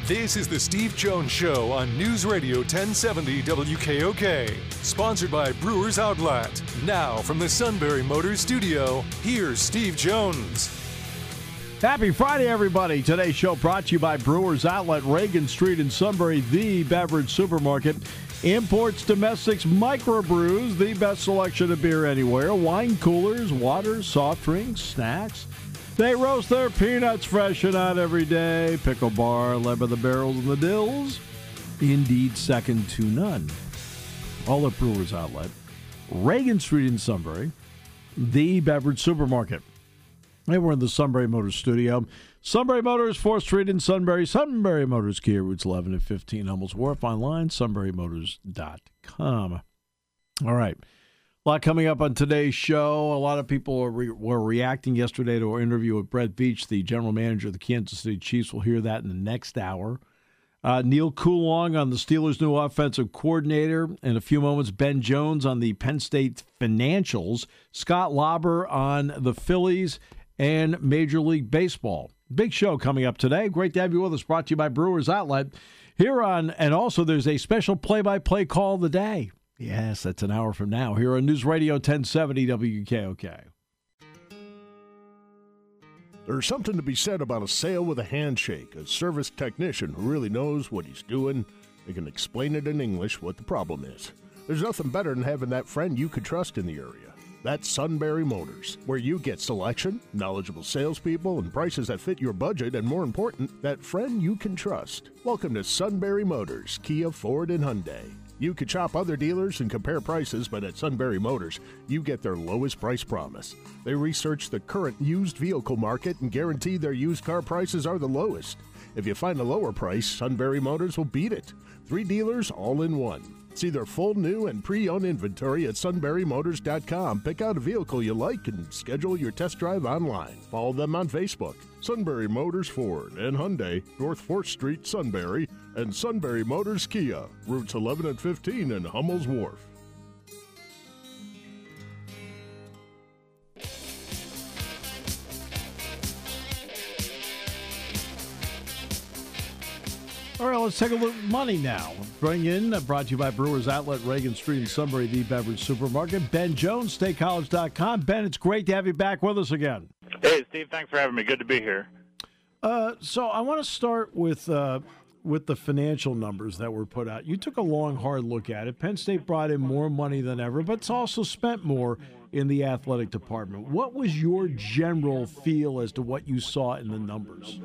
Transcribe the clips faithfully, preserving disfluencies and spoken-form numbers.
This is the Steve Jones Show on News Radio ten seventy W K O K. Sponsored by Brewers Outlet. Now from the Sunbury Motors Studio, here's Steve Jones. Happy Friday, everybody. Today's show brought to you by Brewers Outlet, Reagan Street in Sunbury, the beverage supermarket. Imports, domestics, microbrews, the best selection of beer anywhere. Wine coolers, waters, soft drinks, snacks. They roast their peanuts fresh and out every day. Pickle bar, led by the barrels and the dills. Indeed, second to none. All at Brewers Outlet, Reagan Street in Sunbury, the beverage supermarket. And we're in the Sunbury Motors studio. Sunbury Motors, fourth Street in Sunbury. Sunbury Motors, Kia, routes eleven and fifteen, Hummels Wharf. Online, sunbury motors dot com. All right. A lot coming up on today's show. A lot of people are re- were reacting yesterday to our interview with Brett Veach, the general manager of the Kansas City Chiefs. We'll hear that in the next hour. Uh, Neil Coulong on the Steelers' new offensive coordinator. In a few moments, Ben Jones on the Penn State Financials. Scott Lauber on the Phillies and Major League Baseball. Big show coming up today. Great to have you with us. Brought to you by Brewers Outlet. Here on, and also there's a special play-by-play call of the day. Yes, that's an hour from now. Here on News Radio ten seventy W K O K. There's something to be said about a sale with a handshake, a service technician who really knows what he's doing. They can explain it in English what the problem is. There's nothing better than having that friend you could trust in the area. That's Sunbury Motors, where you get selection, knowledgeable salespeople, and prices that fit your budget, and more important, that friend you can trust. Welcome to Sunbury Motors, Kia, Ford, and Hyundai. You could shop other dealers and compare prices, but at Sunbury Motors, you get their lowest price promise. They research the current used vehicle market and guarantee their used car prices are the lowest. If you find a lower price, Sunbury Motors will beat it. Three dealers all in one. See their full new and pre-owned inventory at sunbury motors dot com. Pick out a vehicle you like and schedule your test drive online. Follow them on Facebook. Sunbury Motors Ford and Hyundai, North fourth Street, Sunbury, and Sunbury Motors Kia, routes eleven and fifteen in Hummels Wharf. All right, let's take a look at money now. Bring in, uh, brought to you by Brewers Outlet, Reagan Street in Sunbury, the beverage supermarket. Ben Jones, state college dot com. Ben, it's great to have you back with us again. Hey, Steve, thanks for having me. Good to be here. Uh, so I want to start with uh, with the financial numbers that were put out. You took a long, hard look at it. Penn State brought in more money than ever, but it's also spent more in the athletic department. What was your general feel as to what you saw in the numbers?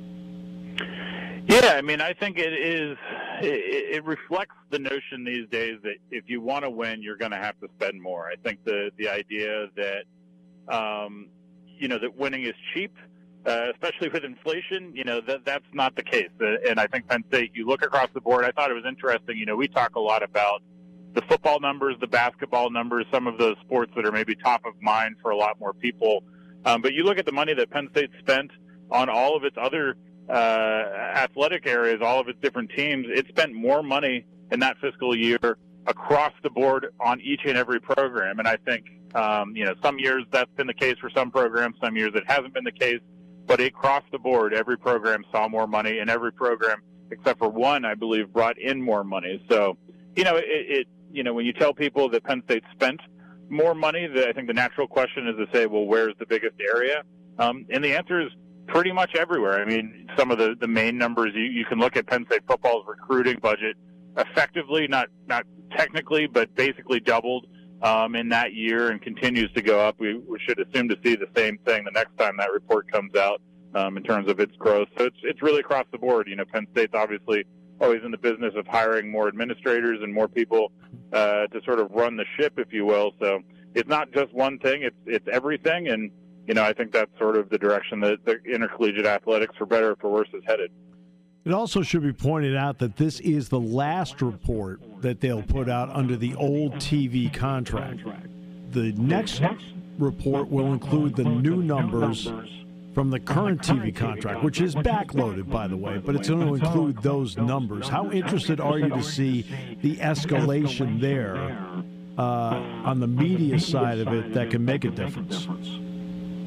Yeah, I mean, I think it is. It, it reflects the notion these days that if you want to win, you're going to have to spend more. I think the the idea that um, you know that winning is cheap, uh, especially with inflation, you know that that's not the case. Uh, and I think Penn State, you look across the board. I thought it was interesting. You know, we talk a lot about the football numbers, the basketball numbers, some of those sports that are maybe top of mind for a lot more people. Um, but you look at the money that Penn State spent on all of its other uh, athletic areas, all of its different teams. It spent more money in that fiscal year across the board on each and every program. And I think, um, you know, some years that's been the case for some programs, some years it hasn't been the case, but across the board, every program saw more money, and every program, except for one, I believe, brought in more money. So, you know, it, it you know, when you tell people that Penn State spent more money, the, I think the natural question is to say, well, where's the biggest area? Um, and the answer is pretty much everywhere. I mean, some of the, the main numbers, you, you can look at Penn State football's recruiting budget effectively, not not technically, but basically doubled um, in that year and continues to go up. We, we should assume to see the same thing the next time that report comes out um, in terms of its growth. So it's it's really across the board. You know, Penn State's obviously always in the business of hiring more administrators and more people uh, to sort of run the ship, if you will. So it's not just one thing; it's it's everything. And you know, I think that's sort of the direction that the intercollegiate athletics, for better or for worse, is headed. It also should be pointed out that this is the last report that they'll put out under the old T V contract. The next report will include the new numbers from the current T V contract, which is backloaded, by the way, but it's going to include those numbers. How interested are you to see the escalation there uh, on the media side of it that can make a difference?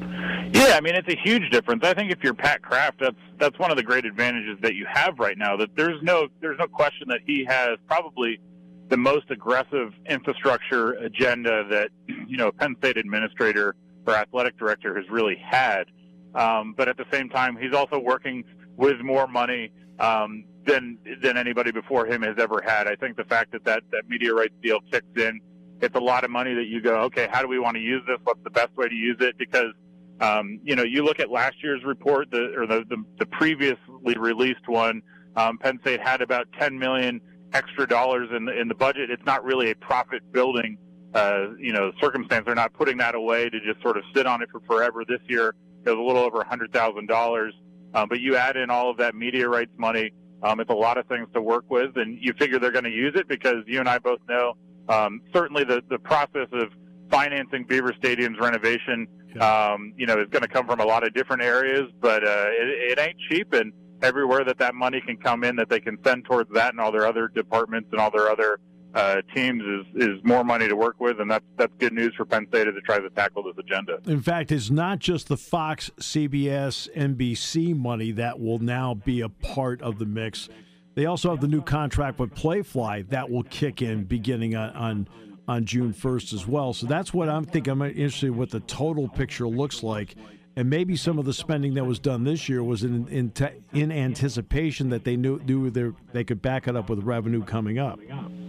Yeah, I mean, it's a huge difference. I think if you're Pat Kraft, that's that's one of the great advantages that you have right now. That there's no there's no question that he has probably the most aggressive infrastructure agenda that, you know, a Penn State administrator or athletic director has really had. Um, but at the same time, he's also working with more money um, than than anybody before him has ever had. I think the fact that that, that media rights deal kicks in, it's a lot of money that you go, okay, how do we want to use this? What's the best way to use it? Because, um, you know, you look at last year's report, the, or the, the, the previously released one, um, Penn State had about ten million dollars extra dollars in the, in the budget. It's not really a profit-building, uh, you know, circumstance. They're not putting that away to just sort of sit on it for forever. This year, it was a little over one hundred thousand dollars. Um, but you add in all of that media rights money, um, it's a lot of things to work with, and you figure they're going to use it because you and I both know um, certainly the, the process of financing Beaver Stadium's renovation, um, you know, is going to come from a lot of different areas, but uh, it, it ain't cheap, and everywhere that that money can come in that they can send towards that and all their other departments and all their other uh, teams is, is more money to work with, and that's that's good news for Penn State as it tries to tackle this agenda. In fact, it's not just the Fox, C B S, N B C money that will now be a part of the mix. They also have the new contract with Playfly that will kick in beginning on on, on June first as well. So that's what I'm thinking. I'm interested in what the total picture looks like. And maybe some of the spending that was done this year was in in, te- in anticipation that they knew, knew they they could back it up with revenue coming up.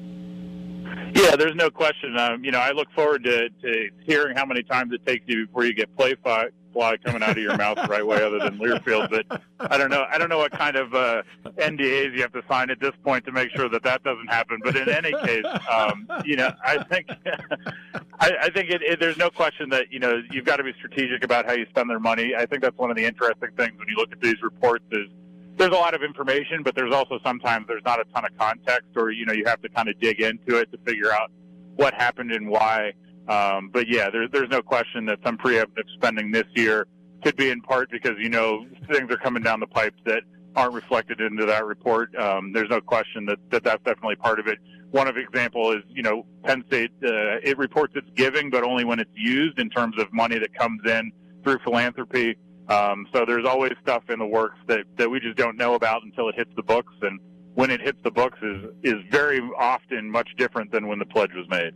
Yeah, there's no question. Um, you know, I look forward to, to hearing how many times it takes you before you get Playfly coming out of your mouth the right way, other than Learfield. But I don't know. I don't know what kind of uh, N D As you have to sign at this point to make sure that that doesn't happen. But in any case, um, you know, I think I, I think it, it, there's no question that, you know, you've got to be strategic about how you spend their money. I think that's one of the interesting things when you look at these reports is there's a lot of information, but there's also sometimes there's not a ton of context, or, you know, you have to kind of dig into it to figure out what happened and why. Um, but, yeah, there, there's no question that some preemptive spending this year could be in part because, you know, things are coming down the pipes that aren't reflected into that report. Um, there's no question that, that that's definitely part of it. One of the example is, you know, Penn State, uh, it reports its giving, but only when it's used in terms of money that comes in through philanthropy. Um, so there's always stuff in the works that, that we just don't know about until it hits the books. And when it hits the books is, is very often much different than when the pledge was made.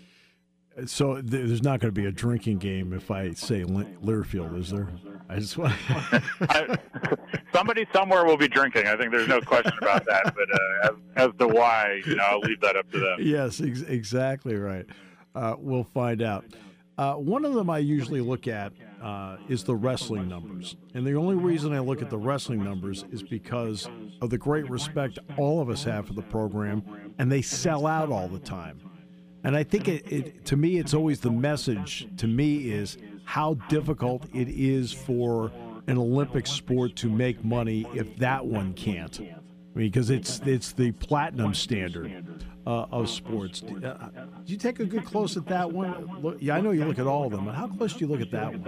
So there's not going to be a drinking game if I say Learfield, is there? I just want I, somebody somewhere will be drinking. I think there's no question about that. But uh, as, as to why, you know, I'll leave that up to them. Yes, ex- exactly right. Uh, we'll find out. Uh, one of them I usually look at uh, is the wrestling numbers. And the only reason I look at the wrestling numbers is because of the great respect all of us have for the program, and they sell out all the time. And I think, it, it to me, it's always the message to me is how difficult it is for an Olympic sport to make money if that one can't. I mean, because it's it's the platinum standard uh, of sports. Uh, did you take a good close at that one? Look, yeah, I know you look at all of them, but how close do you look at that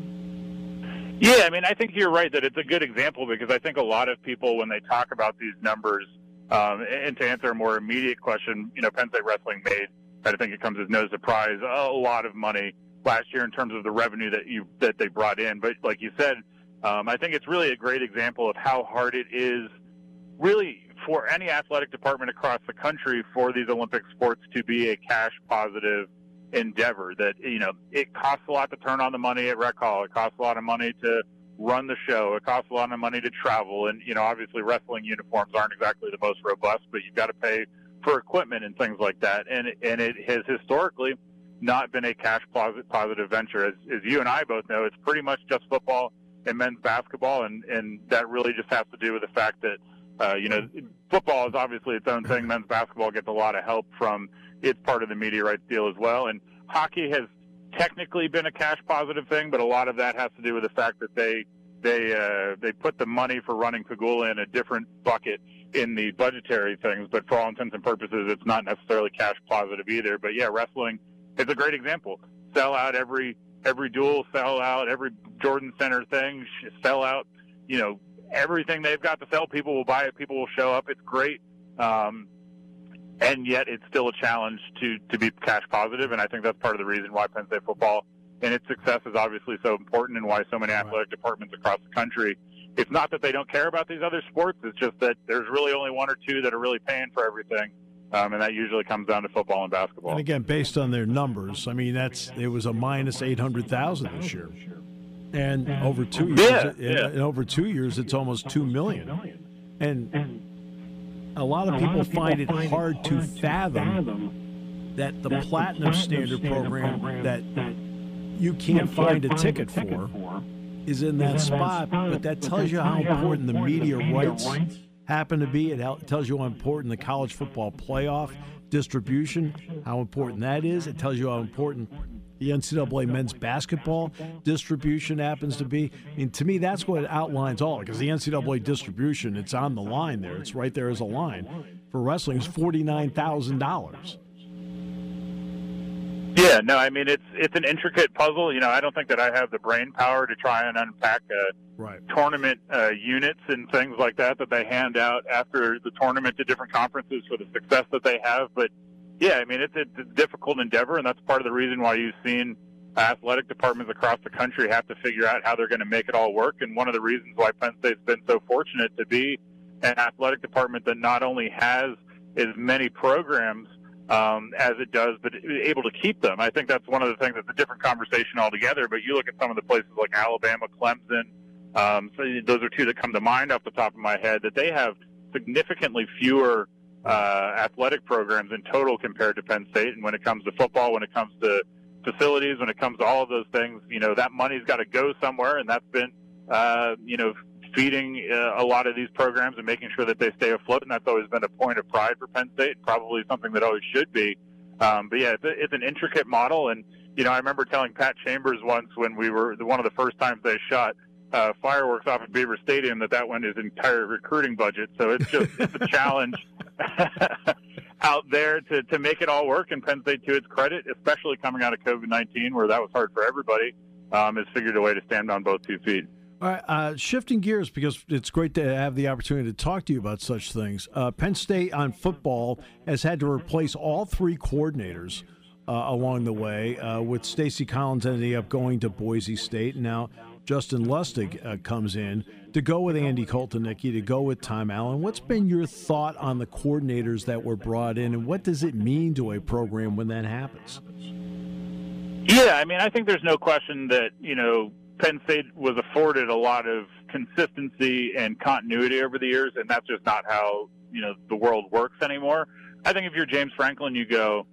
one? Yeah, I mean, I think you're right that it's a good example because I think a lot of people, when they talk about these numbers, um, and to answer a more immediate question, you know, Penn State Wrestling made, I think it comes as no surprise, a lot of money last year in terms of the revenue that you that they brought in. But like you said, um, I think it's really a great example of how hard it is really for any athletic department across the country for these Olympic sports to be a cash positive endeavor. That, you know, it costs a lot to turn on the money at Rec Hall. It costs a lot of money to run the show. It costs a lot of money to travel. And, you know, obviously wrestling uniforms aren't exactly the most robust, but you've got to pay for equipment and things like that. And, and it has historically not been a cash positive venture. As, as you and I both know, it's pretty much just football and men's basketball. And, and that really just has to do with the fact that, uh, you know, football is obviously its own thing. Men's basketball gets a lot of help from its part of the media rights deal as well. And hockey has technically been a cash positive thing, but a lot of that has to do with the fact that they, they, uh, they put the money for running Pegula in a different bucket in the budgetary things, but for all intents and purposes, it's not necessarily cash positive either. But yeah, wrestling is a great example. Sell out every every duel, sell out every Jordan Center thing, sell out, you know, everything they've got to sell. People will buy it, people will show up. It's great. Um, and yet it's still a challenge to, to be cash positive. And I think that's part of the reason why Penn State football and its success is obviously so important and why so many athletic departments across the country. It's not that they don't care about these other sports. It's just that there's really only one or two that are really paying for everything. Um, and that usually comes down to football and basketball. And again, based on their numbers, I mean, that's it was a minus eight hundred thousand this year, and over two years, yeah, in, yeah. in over two years, it's almost two million. And a lot of people find it hard to fathom that the Platinum Standard program that you can't find a ticket for is in that spot. But that tells you how important the media rights happen to be. It tells you how important the college football playoff distribution, how important that is. It tells you how important the N C double A men's basketball distribution happens to be. I mean, to me, that's what it outlines all, because the N C double A distribution, it's on the line there. It's right there as a line. For wrestling, it's forty-nine thousand dollars. Yeah, no, I mean, it's it's an intricate puzzle. You know, I don't think that I have the brain power to try and unpack uh, right. tournament uh, units and things like that that they hand out after the tournament to different conferences for the success that they have. But, yeah, I mean, it's, it's a difficult endeavor, and that's part of the reason why you've seen athletic departments across the country have to figure out how they're going to make it all work. And one of the reasons why Penn State's been so fortunate to be an athletic department that not only has as many programs Um, as it does, but able to keep them. I think that's one of the things that's a different conversation altogether. But you look at some of the places like Alabama, Clemson, um, so those are two that come to mind off the top of my head, that they have significantly fewer uh, athletic programs in total compared to Penn State. And when it comes to football, when it comes to facilities, when it comes to all of those things, you know, that money's got to go somewhere, and that's been, uh, you know, feeding uh, a lot of these programs and making sure that they stay afloat, and that's always been a point of pride for Penn State, probably something that always should be. Um, but, yeah, it's, a, it's an intricate model, and, you know, I remember telling Pat Chambers once when we were – one of the first times they shot uh, fireworks off at Beaver Stadium that that went his entire recruiting budget. So it's just it's a challenge out there to, to make it all work, and Penn State, to its credit, especially coming out of COVID nineteen where that was hard for everybody, um, has figured a way to stand on both two feet. All right, uh, shifting gears, because it's great to have the opportunity to talk to you about such things. Uh, Penn State on football has had to replace all three coordinators uh, along the way, uh, with Stacy Collins ending up going to Boise State. Now Justin Lustig uh, comes in to go with Andy Koltonicki, to go with Tom Allen. What's been your thought on the coordinators that were brought in, and what does it mean to a program when that happens? Yeah, I mean, I think there's no question that, you know, Penn State was afforded a lot of consistency and continuity over the years, and that's just not how, you know, the world works anymore. I think if you're James Franklin, you go,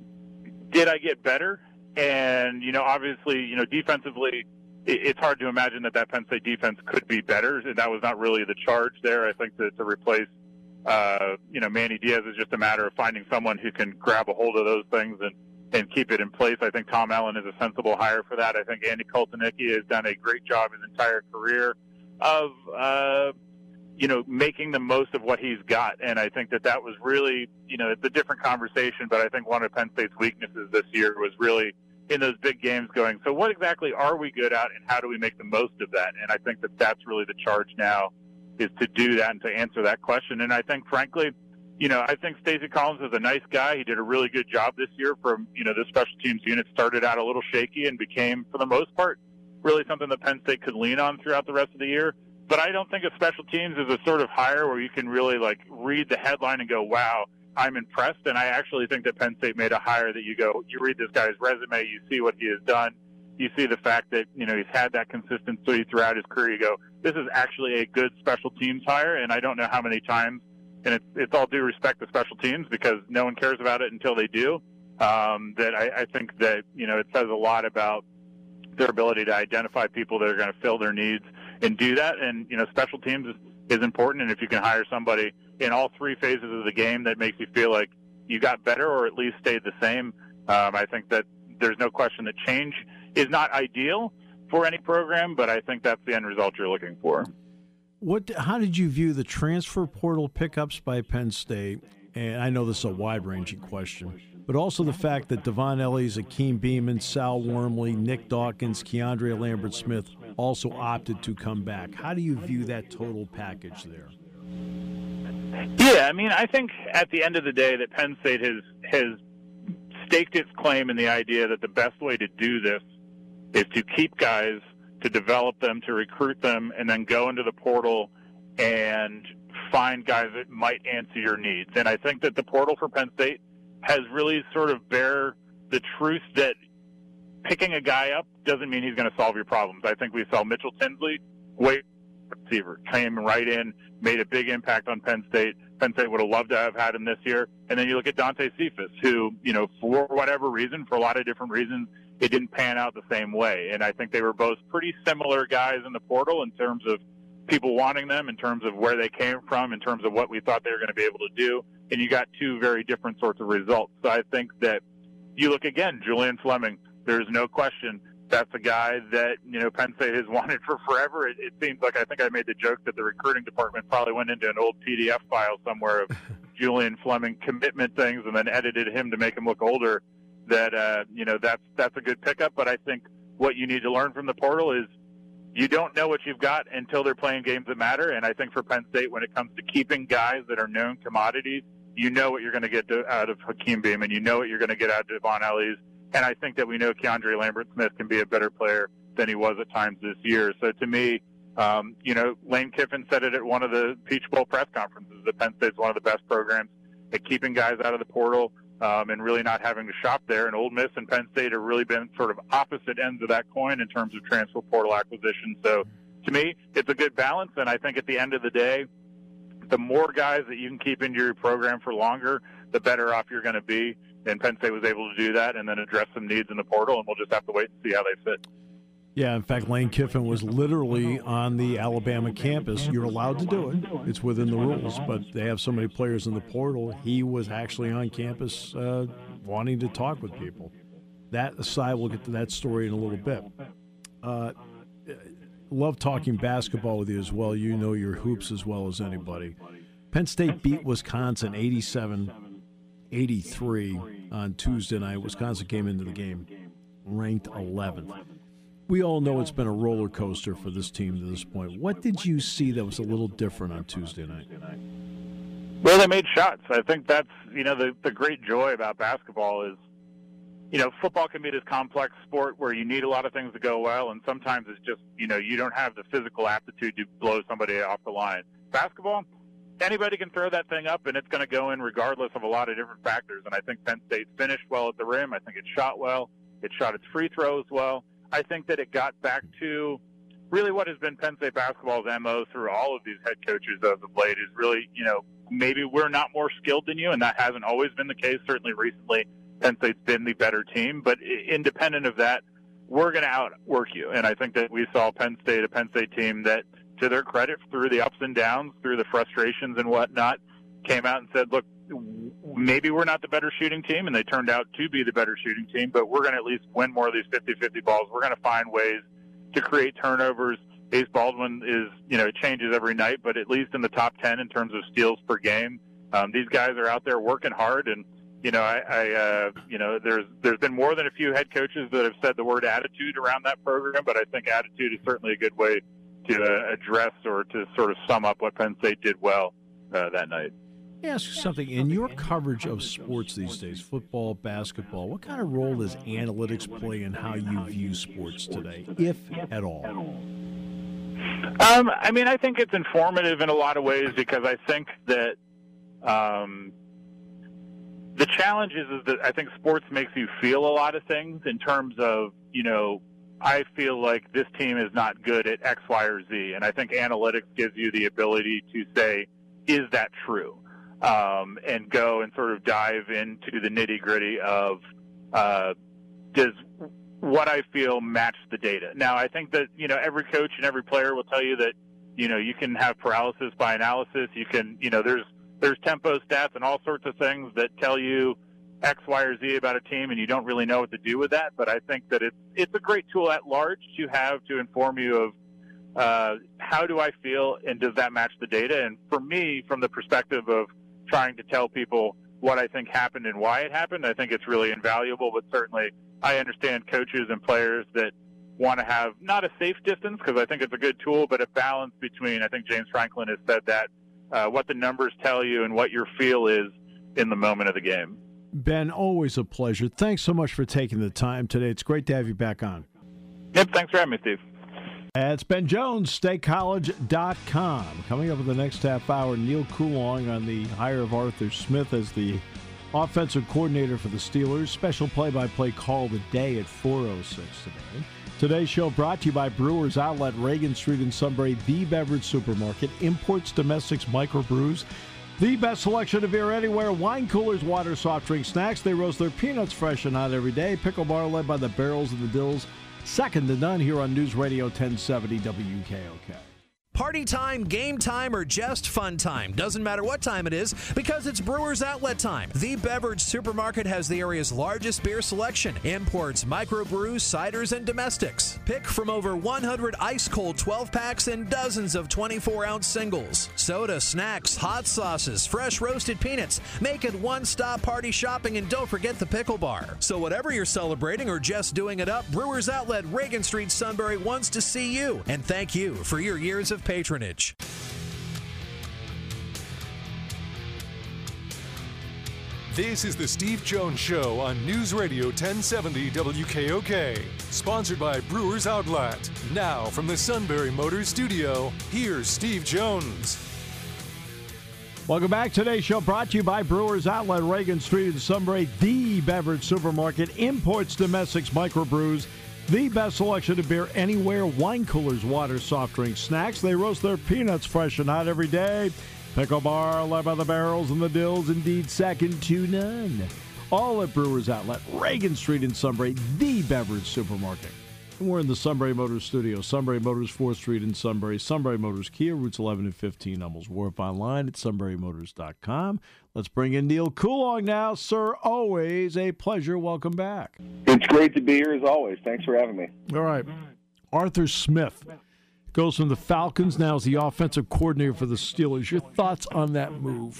did I get better? And, you know, obviously, you know, defensively, it's hard to imagine that that Penn State defense could be better. That was not really the charge there. I think that to replace, uh, you know, Manny Diaz is just a matter of finding someone who can grab a hold of those things and, and keep it in place. I think Tom Allen is a sensible hire for that. I think Andy Koltonicki has done a great job his entire career of, uh, you know, making the most of what he's got. And I think that that was really, you know, it's a different conversation, but I think one of Penn State's weaknesses this year was really in those big games going, so what exactly are we good at, and how do we make the most of that? And I think that that's really the charge now, is to do that and to answer that question. And I think, frankly, you know, I think Stacy Collins is a nice guy. He did a really good job this year. From, you know, the special teams unit started out a little shaky and became, for the most part, really something that Penn State could lean on throughout the rest of the year. But I don't think a special teams is a sort of hire where you can really, like, read the headline and go, wow, I'm impressed. And I actually think that Penn State made a hire that you go, you read this guy's resume, you see what he has done, you see the fact that, you know, he's had that consistency throughout his career. You go, this is actually a good special teams hire. And I don't know how many times, and it's, it's all due respect to special teams because no one cares about it until they do, um, that I, I think that, you know, it says a lot about their ability to identify people that are going to fill their needs and do that. And, you know, special teams is, is important. And if you can hire somebody in all three phases of the game that makes you feel like you got better or at least stayed the same, um, I think that there's no question that change is not ideal for any program, but I think that's the end result you're looking for. What? How did you view the transfer portal pickups by Penn State? And I know this is a wide-ranging question, but also the fact that Devon Ellies, Akeem Beamon, Sal Wormley, Nick Dawkins, Keandre Lambert-Smith also opted to come back. How do you view that total package there? Yeah, I mean, I think at the end of the day that Penn State has has staked its claim in the idea that the best way to do this is to keep guys, to develop them, to recruit them, and then go into the portal and find guys that might answer your needs. And I think that the portal for Penn State has really sort of bear the truth that picking a guy up doesn't mean he's going to solve your problems. I think we saw Mitchell Tinsley, great receiver, came right in, made a big impact on Penn State. Penn State would have loved to have had him this year. And then you look at Dante Cephas, who, you know, for whatever reason, for a lot of different reasons, it didn't pan out the same way. And I think they were both pretty similar guys in the portal in terms of people wanting them, in terms of where they came from, in terms of what we thought they were going to be able to do. And you got two very different sorts of results. So I think that you look again, Julian Fleming, there's no question that's a guy that, you know, Penn State has wanted for forever. It, it seems like, I think I made the joke that the recruiting department probably went into an old P D F file somewhere of Julian Fleming commitment things and then edited him to make him look older. That, uh, you know, that's, that's a good pickup. But I think what you need to learn from the portal is you don't know what you've got until they're playing games that matter. And I think for Penn State, when it comes to keeping guys that are known commodities, you know what you're going to get to, out of Hakeem Beamon. You know what you're going to get out of Devon Ellies. And I think that we know Keandre Lambert-Smith can be a better player than he was at times this year. So to me, um, you know, Lane Kiffin said it at one of the Peach Bowl press conferences that Penn State's one of the best programs at keeping guys out of the portal um, and really not having to shop there. And Ole Miss and Penn State have really been sort of opposite ends of that coin in terms of transfer portal acquisition. So to me, it's a good balance. And I think at the end of the day, the more guys that you can keep into your program for longer, the better off you're going to be. And Penn State was able to do that and then address some needs in the portal, and we'll just have to wait and see how they fit. Yeah, in fact, Lane Kiffin was literally on the Alabama campus. You're allowed to do it. It's within the rules, but they have so many players in the portal. He was actually on campus uh, wanting to talk with people. That aside, we'll get to that story in a little bit. Uh, love talking basketball with you as well. You know your hoops as well as anybody. Penn State beat Wisconsin eighty-seven eighty-three on Tuesday night. Wisconsin came into the game ranked eleventh. We all know it's been a roller coaster for this team to this point. What did you see that was a little different on Tuesday night? Well, they made shots. I think that's, you know, the, the great joy about basketball is, you know, football can be this complex sport where you need a lot of things to go well, and sometimes it's just, you know, you don't have the physical aptitude to blow somebody off the line. Basketball, anybody can throw that thing up, and it's going to go in regardless of a lot of different factors. And I think Penn State finished well at the rim. I think it shot well. It shot its free throws well. I think that it got back to really what has been Penn State basketball's M O through all of these head coaches as of late is really, you know, maybe we're not more skilled than you, and that hasn't always been the case. Certainly recently, Penn State's been the better team. But independent of that, we're going to outwork you. And I think that we saw Penn State, a Penn State team that, to their credit, through the ups and downs, through the frustrations and whatnot, came out and said, look, maybe we're not the better shooting team, and they turned out to be the better shooting team, but we're going to at least win more of these fifty-fifty balls. We're going to find ways to create turnovers. Ace Baldwin is, you know, it changes every night, but at least in the top ten in terms of steals per game. Um, these guys are out there working hard, and, you know, I, I uh, you know, there's there's been more than a few head coaches that have said the word attitude around that program, but I think attitude is certainly a good way to uh, address or to sort of sum up what Penn State did well uh, that night. Let me ask you something. In your coverage of sports these days, football, basketball, what kind of role does analytics play in how you view sports today, if at all? Um, I mean, I think it's informative in a lot of ways because I think that um, the challenge is, is that I think sports makes you feel a lot of things in terms of, you know, I feel like this team is not good at X, Y, or Z. And I think analytics gives you the ability to say, is that true? Um, and go and sort of dive into the nitty gritty of uh, does what I feel match the data. Now, I think that, you know, every coach and every player will tell you that, you know, you can have paralysis by analysis. You can, you know, there's there's tempo stats and all sorts of things that tell you X, Y, or Z about a team, and you don't really know what to do with that. But I think that it's it's a great tool at large to have to inform you of uh, how do I feel and does that match the data. And for me, from the perspective of trying to tell people what I think happened and why it happened, I think it's really invaluable. But certainly I understand coaches and players that want to have not a safe distance, because I think it's a good tool, but a balance between, I think James Franklin has said that, uh, what the numbers tell you and what your feel is in the moment of the game. Ben, always a pleasure. Thanks so much for taking the time today. It's great to have you back on. Yep, thanks for having me, Steve. It's Ben Jones, state college dot com. Coming up in the next half hour, Neil Coulong on the hire of Arthur Smith as the offensive coordinator for the Steelers. Special play-by-play call of the day at four oh six today. Today's show brought to you by Brewers Outlet, Reagan Street in Sunbury, the beverage supermarket, imports, domestics, microbrews, the best selection of beer anywhere, wine coolers, water, soft drink, snacks. They roast their peanuts fresh and hot every day. Pickle bar led by the Barrels and the Dills. Second to none here on News Radio ten seventy W K O K. Party time, game time, or just fun time. Doesn't matter what time it is because it's Brewers Outlet time. The beverage supermarket has the area's largest beer selection. Imports, microbrews, ciders, and domestics. Pick from over one hundred ice-cold twelve-packs and dozens of twenty-four ounce singles. Soda, snacks, hot sauces, fresh roasted peanuts. Make it one-stop party shopping, and don't forget the pickle bar. So whatever you're celebrating or just doing it up, Brewers Outlet, Reagan Street, Sunbury wants to see you. And thank you for your years of patronage. This is the Steve Jones Show on News Radio ten seventy W K O K. Sponsored by Brewers Outlet. Now from the Sunbury Motors Studio, here's Steve Jones. Welcome back. Today's show brought to you by Brewers Outlet, Reagan Street in Sunbury, the beverage supermarket, imports, domestics, microbrews, the best selection of beer anywhere, wine coolers, water, soft drinks, snacks. They roast their peanuts fresh and hot every day. Pickle bar led by the Barrels and the Dills, indeed second to none. All at Brewers Outlet, Reagan Street in Sunbury, the beverage supermarket. And we're in the Sunbury Motors studio. Sunbury Motors, fourth Street in Sunbury. Sunbury Motors Kia, routes eleven and fifteen, Hummels Wharf, online at sunbury motors dot com. Let's bring in Neil Coulong now. Sir, always a pleasure. Welcome back. It's great to be here as always. Thanks for having me. All right. Arthur Smith goes from the Falcons, now as the offensive coordinator for the Steelers. Your thoughts on that move?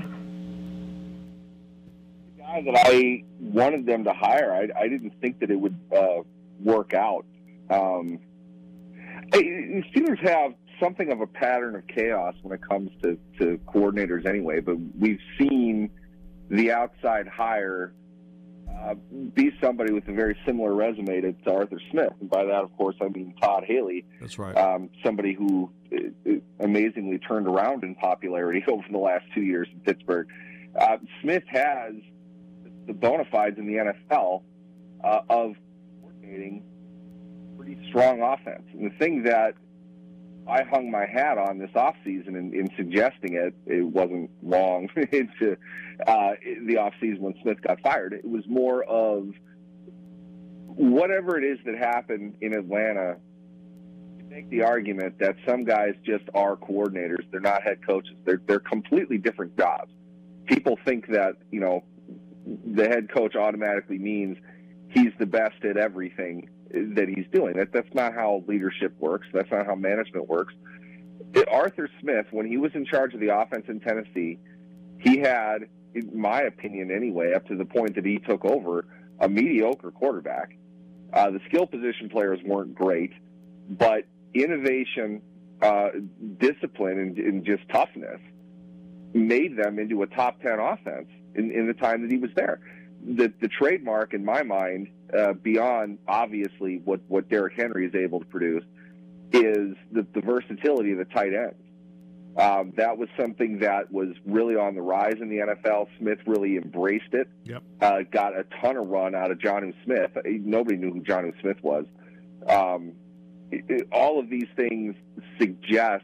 The guy that I wanted them to hire, I, I didn't think that it would uh, work out. Um, the Steelers have something of a pattern of chaos when it comes to, to coordinators anyway, but we've seen the outside hire uh, be somebody with a very similar resume to, to Arthur Smith. And by that, of course, I mean Todd Haley. That's right. Um, somebody who uh, amazingly turned around in popularity over the last two years in Pittsburgh. Uh, Smith has the bona fides in the N F L uh, of coordinating pretty strong offense. And the thing that I hung my hat on this offseason in, in suggesting it, it wasn't long into uh, the offseason when Smith got fired. It was more of whatever it is that happened in Atlanta, you make the argument that some guys just are coordinators. They're not head coaches. They're, they're completely different jobs. People think that, you know, the head coach automatically means he's the best at everything that he's doing. That that's not how leadership works. That's not how management works. Arthur Smith, when he was in charge of the offense in Tennessee, he had, in my opinion anyway, up to the point that he took over, a mediocre quarterback. Uh, the skill position players weren't great, but innovation, uh, discipline, and, and just toughness made them into a top ten offense in, in the time that he was there. The, the trademark, in my mind, uh, beyond obviously what, what Derrick Henry is able to produce, is the, the versatility of the tight ends. Um, that was something that was really on the rise in the N F L. Smith really embraced it. Yep. Uh, got a ton of run out of Jonnu Smith. Nobody knew who Jonnu Smith was. Um, it, it, all of these things suggest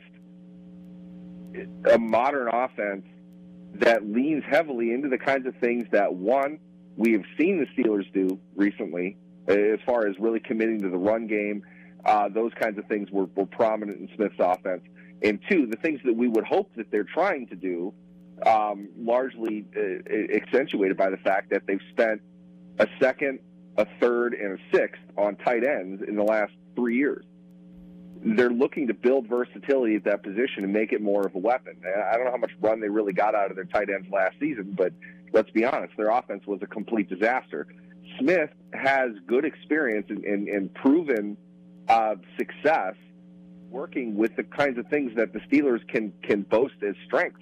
a modern offense that leans heavily into the kinds of things that, one, we have seen the Steelers do recently, as far as really committing to the run game. Uh, those kinds of things were, were prominent in Smith's offense. And two, the things that we would hope that they're trying to do, um, largely uh, accentuated by the fact that they've spent a second, a third, and a sixth on tight ends in the last three years. They're looking to build versatility at that position and make it more of a weapon. I don't know how much run they really got out of their tight ends last season, but let's be honest, their offense was a complete disaster. Smith has good experience and, and, and proven uh, success working with the kinds of things that the Steelers can, can boast as strengths,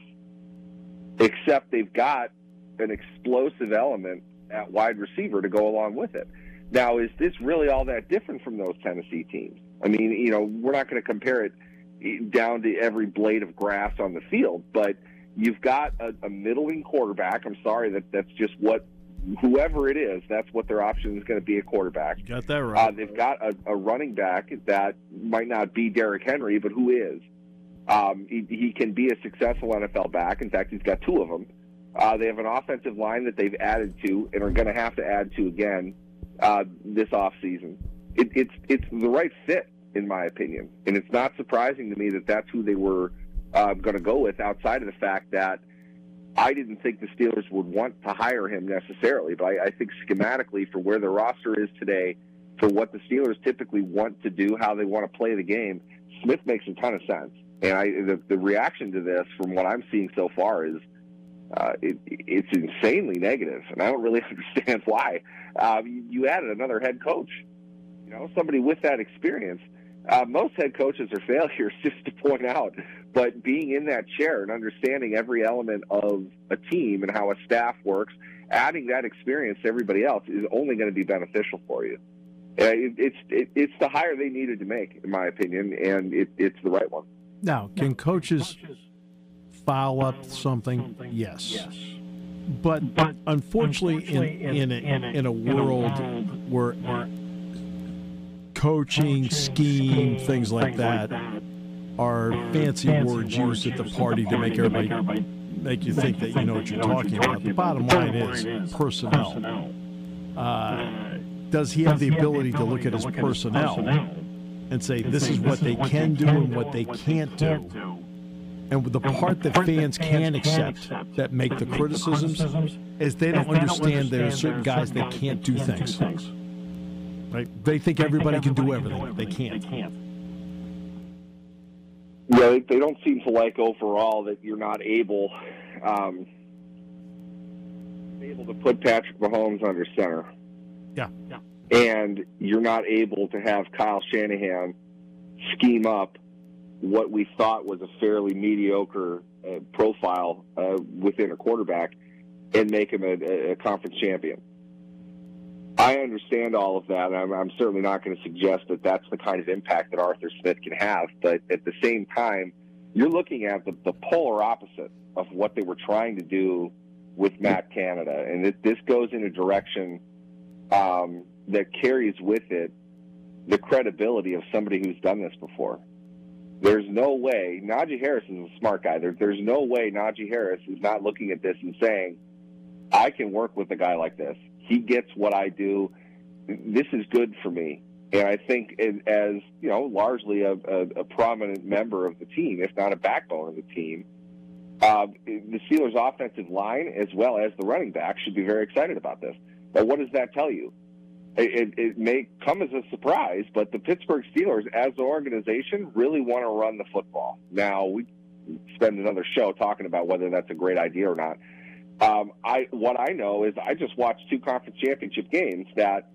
except they've got an explosive element at wide receiver to go along with it. Now, is this really all that different from those Tennessee teams? I mean, you know, we're not going to compare it down to every blade of grass on the field, but you've got a, a middling quarterback. I'm sorry that that's just what whoever it is, that's what their option is going to be at quarterback. You got that right. Uh, they've got a, a running back that might not be Derrick Henry, but who is. Um, he, he can be a successful N F L back. In fact, he's got two of them. Uh, they have an offensive line that they've added to and are going to have to add to again uh, this offseason. It, it's it's the right fit, in my opinion. And it's not surprising to me that that's who they were uh, going to go with, outside of the fact that I didn't think the Steelers would want to hire him necessarily, but I, I think schematically for where the roster is today, for what the Steelers typically want to do, how they want to play the game, Smith makes a ton of sense. And I, the, the reaction to this, from what I'm seeing so far, is uh, it, it's insanely negative, and I don't really understand why. Uh, you, you added another head coach, you know, somebody with that experience. Uh, most head coaches are failures, just to point out. But being in that chair and understanding every element of a team and how a staff works, adding that experience to everybody else is only going to be beneficial for you. Uh, it, it's it, it's the hire they needed to make, in my opinion, and it, it's the right one. Now, can coaches foul up something? Yes. Yes. But, but unfortunately, in, in, a, in a world where coaching, scheme, things like that are fancy words used at the party to make everybody make you think that you know what you're talking about. The bottom line is personnel. Uh, does he have the ability to look at his personnel and say, this is what they can do and what they can't do? And the part that fans can accept that make the criticisms is they don't understand there are certain guys that can't do things. Right? They think everybody can do everything. They can't. Yeah, they, they don't seem to like overall that you're not able um, able to put Patrick Mahomes under center. Yeah. yeah. And you're not able to have Kyle Shanahan scheme up what we thought was a fairly mediocre uh, profile uh, within a quarterback and make him a, a conference champion. I understand all of that. I'm, I'm certainly not going to suggest that that's the kind of impact that Arthur Smith can have. But at the same time, you're looking at the, the polar opposite of what they were trying to do with Matt Canada. And it, this goes in a direction um, that carries with it the credibility of somebody who's done this before. There's no way, Najee Harris is a smart guy. There, there's no way Najee Harris is not looking at this and saying, I can work with a guy like this. He gets what I do. This is good for me. And I think as, you know, largely a, a, a prominent member of the team, if not a backbone of the team, uh, the Steelers' offensive line as well as the running back should be very excited about this. But what does that tell you? It, it, it may come as a surprise, but the Pittsburgh Steelers, as an organization, really want to run the football. Now, we spend another show talking about whether that's a great idea or not. Um, I what I know is I just watched two conference championship games that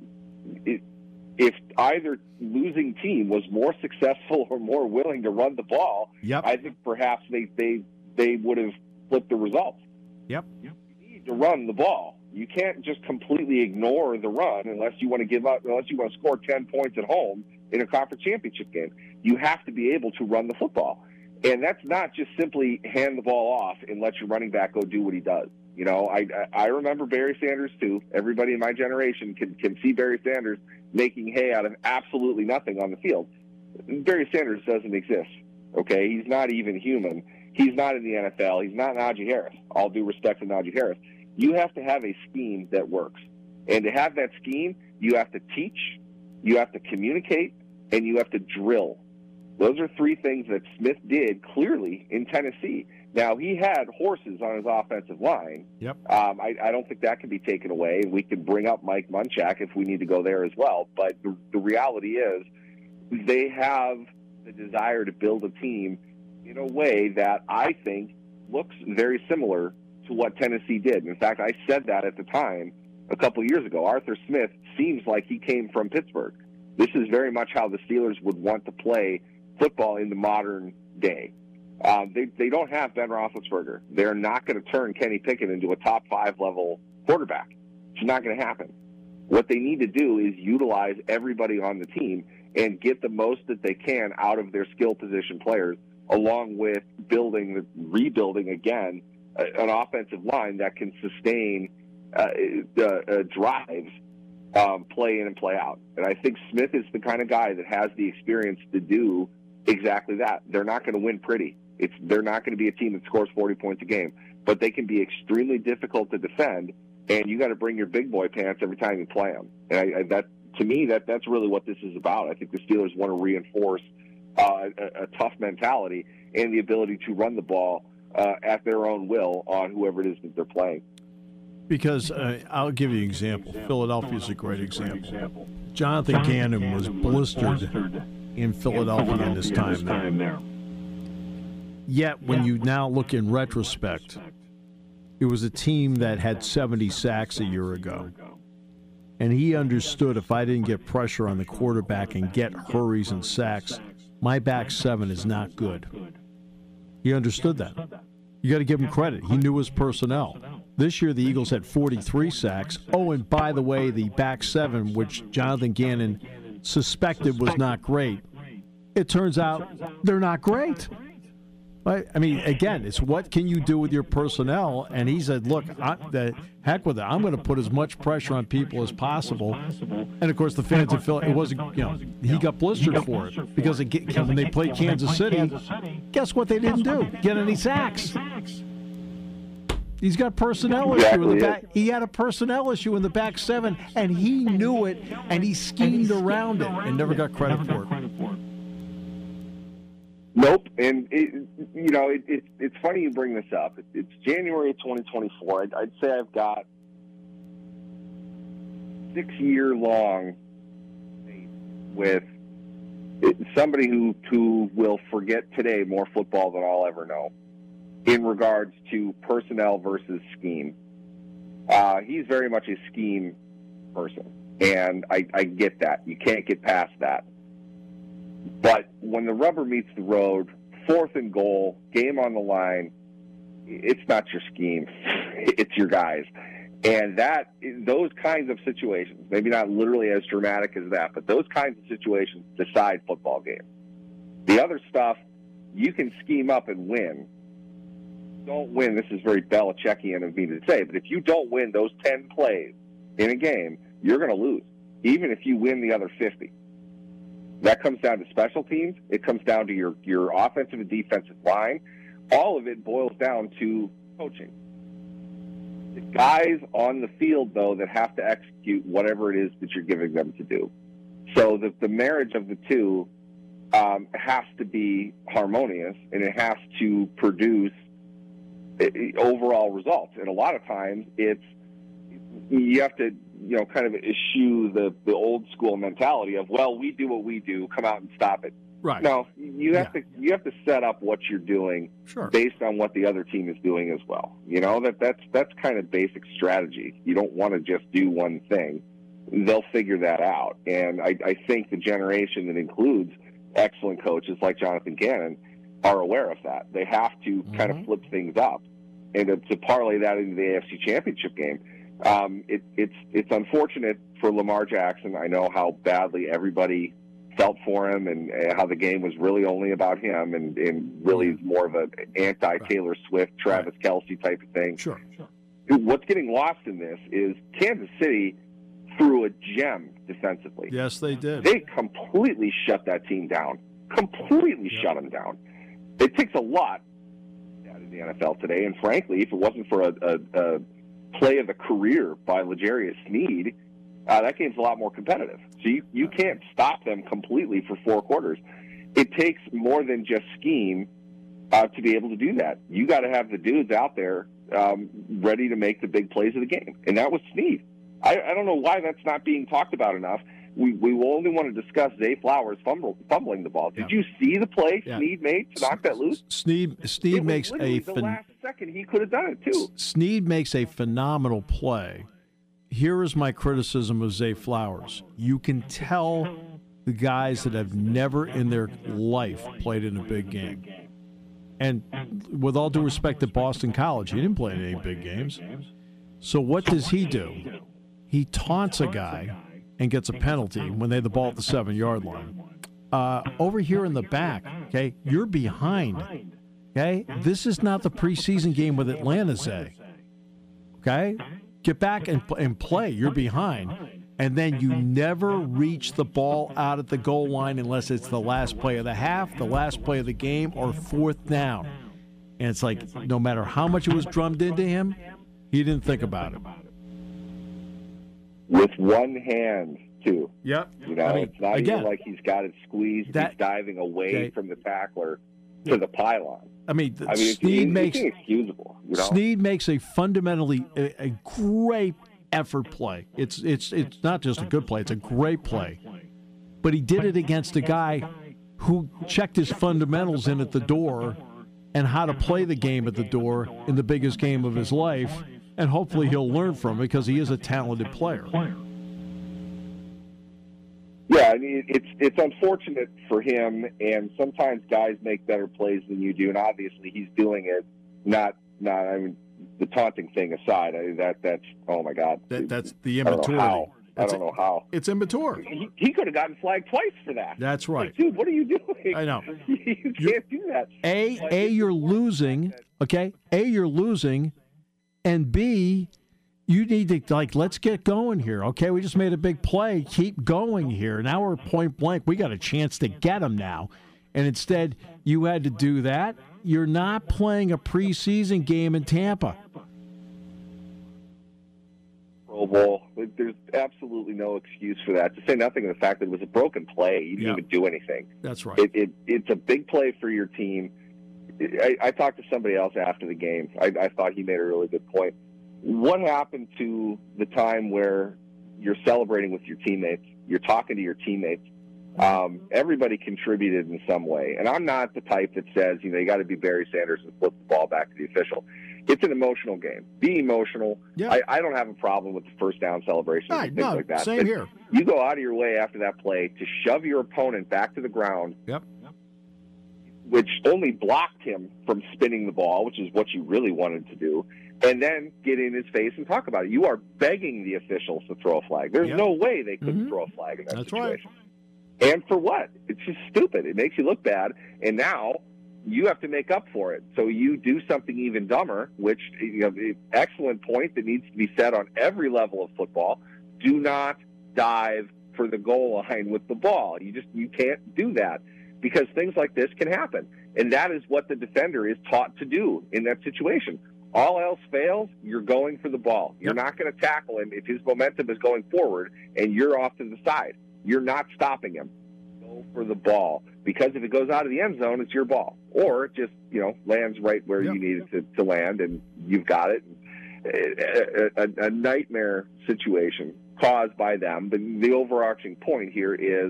it, if either losing team was more successful or more willing to run the ball, yep. I think perhaps they, they, they would have flipped the results. Yep. yep. You need to run the ball. You can't just completely ignore the run unless you want to give up, unless you want to score ten points at home in a conference championship game. You have to be able to run the football. And that's not just simply hand the ball off and let your running back go do what he does. You know, I I remember Barry Sanders too. Everybody in my generation can can see Barry Sanders making hay out of absolutely nothing on the field. Barry Sanders doesn't exist. Okay, he's not even human. He's not in the N F L. He's not Najee Harris. All due respect to Najee Harris. You have to have a scheme that works, and to have that scheme, you have to teach, you have to communicate, and you have to drill. Those are three things that Smith did clearly in Tennessee. Now, he had horses on his offensive line. Yep. Um, I, I don't think that can be taken away. We can bring up Mike Munchak if we need to go there as well. But the, the reality is they have the desire to build a team in a way that I think looks very similar to what Tennessee did. In fact, I said that at the time a couple of years ago. Arthur Smith seems like he came from Pittsburgh. This is very much how the Steelers would want to play football in the modern day. Uh, they they don't have Ben Roethlisberger. They're not going to turn Kenny Pickett into a top five level quarterback. It's not going to happen. What they need to do is utilize everybody on the team and get the most that they can out of their skill position players, along with building, rebuilding again, an offensive line that can sustain uh, uh, uh, drives, um, play in and play out. And I think Smith is the kind of guy that has the experience to do exactly that. They're not going to win pretty. It's they're not going to be a team that scores forty points a game, but they can be extremely difficult to defend. And you got to bring your big boy pants every time you play them. And I, I, that, to me, that that's really what this is about. I think the Steelers want to reinforce uh, a, a tough mentality and the ability to run the ball uh, at their own will on whoever it is that they're playing. Because uh, I'll give you an example. Philadelphia is a great example. Jonathan Gannon was blistered in Philadelphia in his time there. Yet, when you now look in retrospect, it was a team that had seventy sacks a year ago. And he understood if I didn't get pressure on the quarterback and get hurries and sacks, my back seven is not good. He understood that. You got to give him credit. He knew his personnel. This year, the Eagles had forty-three sacks. Oh, and by the way, the back seven, which Jonathan Gannon suspected was not great, it turns out they're not great. I mean, again, it's what can you do with your personnel? And he said, look, I, the heck with it. I'm going to put as much pressure on people as possible. And, of course, the fans in Philly, it wasn't, you know, he got blistered for it. Because it, when they played Kansas City, guess what they didn't do? Get any sacks. He's got personnel issue in the back. He had a personnel issue in the back seven, and he knew it, and he schemed around it and never got credit for it. Nope, and it, you know it, it, it's funny you bring this up. It, it's January of twenty twenty-four. I'd, I'd say I've got six year long with somebody who who will forget today more football than I'll ever know in regards to personnel versus scheme. Uh, he's very much a scheme person, and I, I get that. You can't get past that. But when the rubber meets the road, fourth and goal, game on the line, it's not your scheme. It's your guys. And that, those kinds of situations, maybe not literally as dramatic as that, but those kinds of situations decide football games. The other stuff, you can scheme up and win. Don't win, this is very Belichickian of me to say, but if you don't win those ten plays in a game, you're going to lose, even if you win the other fifty. That comes down to special teams. It comes down to your, your offensive and defensive line. All of it boils down to coaching. The guys on the field, though, that have to execute whatever it is that you're giving them to do. So the, the marriage of the two um, has to be harmonious, and it has to produce overall results. And a lot of times it's you have to, you know, kind of eschew the, the old school mentality of, well, we do what we do, come out and stop it. Right. No, you have yeah. to you have to set up what you're doing sure. based on what the other team is doing as well. You know, that that's that's kind of basic strategy. You don't want to just do one thing. They'll figure that out. And I, I think the generation that includes excellent coaches like Jonathan Gannon are aware of that. They have to mm-hmm. kind of flip things up and to, to parlay that into the A F C Championship game. Um, it, it's it's unfortunate for Lamar Jackson. I know how badly everybody felt for him and uh, how the game was really only about him and, and really more of an anti-Taylor right. Swift, Travis right. Kelce type of thing. Sure, sure. What's getting lost in this is Kansas City threw a gem defensively. Yes, they did. They completely shut that team down. Completely yep. shut them down. It takes a lot in the N F L today, and frankly, if it wasn't for a, a, a play of the career by L'Jarius Sneed, uh, that game's a lot more competitive. So you, you can't stop them completely for four quarters. It takes more than just scheme uh, to be able to do that. You got to have the dudes out there um, ready to make the big plays of the game, and that was Sneed. I, I don't know why that's not being talked about enough. We we will only want to discuss Zay Flowers fumble, fumbling the ball. Did yeah. you see the play yeah. Sneed made to knock that loose? Sneed Sneed makes a the last second he could have done it too. Sneed makes a phenomenal play. Here is my criticism of Zay Flowers. You can tell the guys that have never in their life played in a big game. And with all due respect to Boston College, he didn't play in any big games. So what does he do? he taunts a guy and gets a penalty when they have the ball at the seven-yard line. Uh, over here in the back, okay, you're behind. Okay, this is not the preseason game with Atlanta, Zay. Okay, get back and, and play. You're behind. And then you never reach the ball out at the goal line unless it's the last play of the half, the last play of the game, or fourth down. And it's like no matter how much it was drummed into him, he didn't think about it. With one hand, too. Yep. You know, I mean, it's not again, even like he's got it squeezed. that, he's diving away okay. from the tackler to the pylon. I mean, I mean, Snead it's, makes it's inexcusable. You know? Snead makes a fundamentally a, a great effort play. It's it's it's not just a good play; it's a great play. But he did it against a guy who checked his fundamentals in at the door and how to play the game at the door in the biggest game of his life. And hopefully he'll learn from it because he is a talented player. Yeah, I mean, it's it's unfortunate for him, and sometimes guys make better plays than you do, and obviously he's doing it. Not, not. I mean, the taunting thing aside, I mean, that that's oh my God, That, that's the I don't know immaturity. how. I That's don't a- know how. It's immature. He, he could have gotten flagged twice for that. That's right. Like, dude, what are you doing? I know. you can't You're- do that. A, A, you're losing, okay? A, you're losing, and B, you need to, like, let's get going here, okay? We just made a big play. Keep going here. Now we're point blank. We got a chance to get them now. And instead, you had to do that. You're not playing a preseason game in Tampa. Pro Bowl. There's absolutely no excuse for that. To say nothing of the fact that it was a broken play. You didn't Yeah. even do anything. That's right. It, it, it's a big play for your team. I, I talked to somebody else after the game. I, I thought he made a really good point. What happened to the time where you're celebrating with your teammates, you're talking to your teammates, um, everybody contributed in some way. And I'm not the type that says, you know, you got to be Barry Sanders and flip the ball back to the official. It's an emotional game. Be emotional. Yeah. I, I don't have a problem with the first down celebrations Right, and things no, like that. same But here. you go out of your way after that play to shove your opponent back to the ground, Yep. which only blocked him from spinning the ball, which is what you really wanted to do, and then get in his face and talk about it. You are begging the officials to throw a flag. There's Yep. no way they couldn't Mhm. throw a flag in that That's right. situation. And for what? It's just stupid. It makes you look bad, and now you have to make up for it. So you do something even dumber, which, you know, excellent point that needs to be said on every level of football. Do not dive for the goal line with the ball. You just you can't do that because things like this can happen. And that is what the defender is taught to do in that situation. All else fails, you're going for the ball. You're Yep. not going to tackle him if his momentum is going forward and you're off to the side. You're not stopping him. Go for the ball. Because if it goes out of the end zone, it's your ball. Or it just, you know, lands right where Yep. you need it to, to land, and you've got it. A, a, a nightmare situation caused by them. But the overarching point here is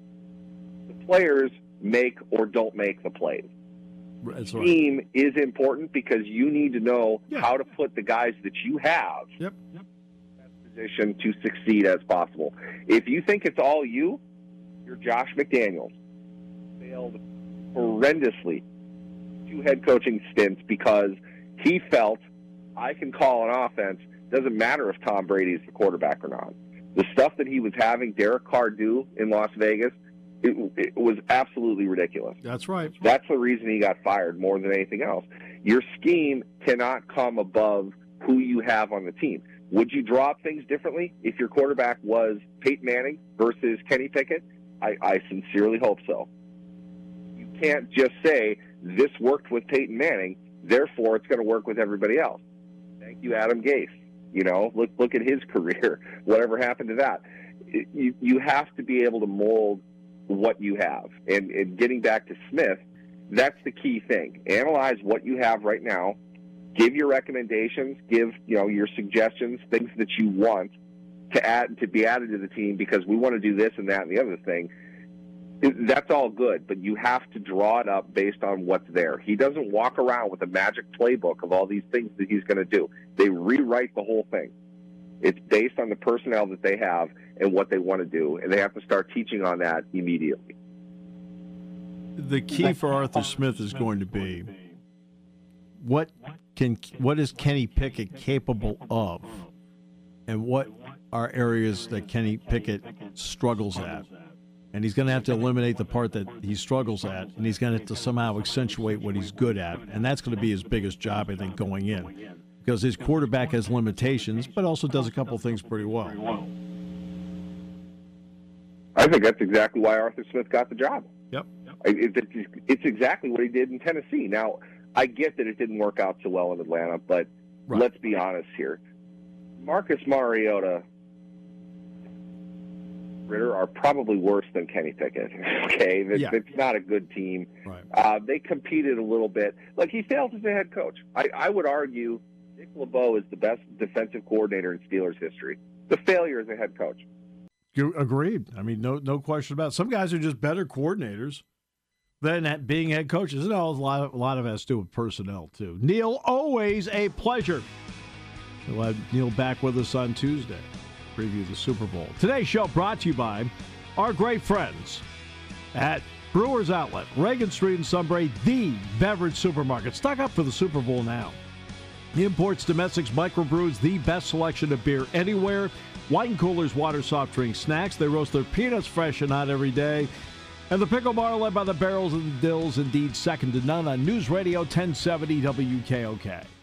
the players make or don't make the plays. That's right. Team is important because you need to know Yeah. how to put the guys that you have Yep. in the best position to succeed as possible. If you think it's all you, you're Josh McDaniels. Failed horrendously two head coaching stints because he felt I can call an offense. Doesn't matter if Tom Brady's the quarterback or not. The stuff that he was having Derek Carr do in Las Vegas, it, it was absolutely ridiculous. That's right. That's the reason he got fired more than anything else. Your scheme cannot come above who you have on the team. Would you draw up things differently if your quarterback was Peyton Manning versus Kenny Pickett? I, I sincerely hope so. You can't just say, this worked with Peyton Manning, therefore it's going to work with everybody else. Thank you, Adam Gase. You know, look look at his career. Whatever happened to that? It, you, you have to be able to mold what you have. And, and getting back to Smith, that's the key thing. Analyze what you have right now. Give your recommendations. Give, you know, your suggestions, things that you want to add to be added to the team because we want to do this and that and the other thing. It, that's all good, but you have to draw it up based on what's there. He doesn't walk around with a magic playbook of all these things that he's going to do. They rewrite the whole thing. It's based on the personnel that they have and what they want to do, and they have to start teaching on that immediately. The key for Arthur Smith is going to be what can what is Kenny Pickett capable of, and what are areas that Kenny Pickett struggles at. And he's going to have to eliminate the part that he struggles at, and he's going to have to somehow accentuate what he's good at. And that's going to be his biggest job, I think, going in. Because his quarterback has limitations, but also does a couple things pretty well. I think that's exactly why Arthur Smith got the job. Yep. It's, it's exactly what he did in Tennessee. Now, I get that it didn't work out so well in Atlanta, but right. Let's be honest here. Marcus Mariota, Ritter are probably worse than Kenny Pickett. Okay, it's, yeah. it's not a good team. Right. Uh, they competed a little bit. Like, he failed as a head coach. I, I would argue Dick LeBeau is the best defensive coordinator in Steelers history. The failure as a head coach. You agreed. I mean, no, no question about it. Some guys are just better coordinators than at being head coaches. You know, a lot of, a lot of it has to do with personnel too. Neil, always a pleasure. We'll have Neil back with us on Tuesday. Preview the Super Bowl. Today's show brought to you by our great friends at Brewers Outlet, Reagan Street in Sunbury, the beverage supermarket. Stock up for the Super Bowl now. Imports, domestics, microbrews, the best selection of beer anywhere. Wine coolers, water, soft drinks, snacks. They roast their peanuts fresh and hot every day. And the pickle bar led by the Barrels and Dills, indeed second to none on News Radio ten seventy W K O K.